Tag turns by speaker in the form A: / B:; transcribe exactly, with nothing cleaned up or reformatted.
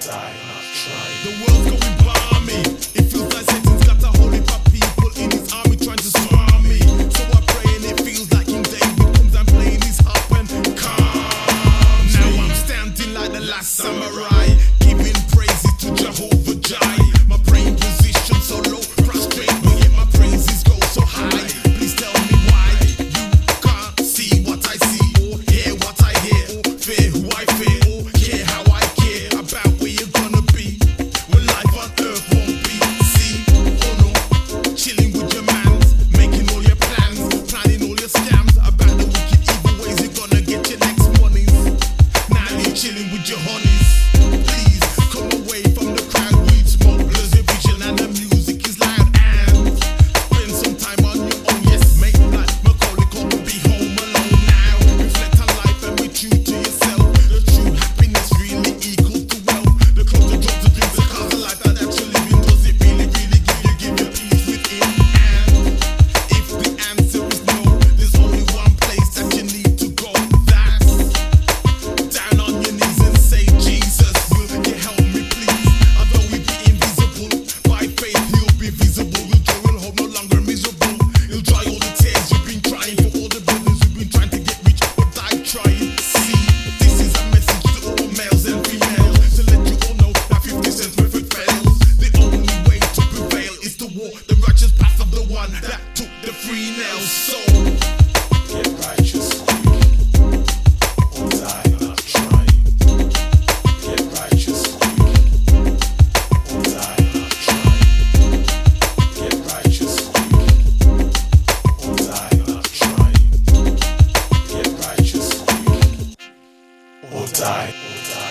A: die not trying.
B: The world's going balmy. It feels like Satan's got a whole heap of people in his army trying to swarm me. So I pray and it feels like King David comes and playing his harp and calm. Now I'm standing like the last samurai, giving praises to Jehovah Jai. My praying position so low, prostrate, but yet my praises go so high. Please tell me why you can't see what I see, or hear what I hear, or fear who I fear, or care how I care about where you're gonna be when life on earth won't be. See, oh no, chilling with your mans, making all your plans, planning all your scams about the wicked evil ways you're gonna get your next monies. Now you're chilling with your honeys. Please come away from the crowd, weed smoke, blurs your vision, and the music is loud. And spend some time on your own. Yes, make like Macaulay Culkin, be home alone now. Reflect on life and be true to yourself. The true happiness really equals to wealth. The closer drugs, the drinks, the cars, the life that actually living, does it really, really give you, give you peace within? And if the answer is no, there's only one place that you need to go. That's down on your knees and say, Jesus, will you help me please? Although we be invisible, by faith he'll be visible. Your joy will hope no longer miserable. He'll dry all the tears you've been crying for all the brothers who've been trying to get rich but died trying. See, this is a message to all males and females, to let you all know that fifty cent method fails. The only way to prevail is to walk the righteous path of the one that took the free nails. So
A: Get righteous quick, or die not trying. Get righteous quick, or die not trying. Get righteous quick, or die not trying. Get righteous quick, or die, or die.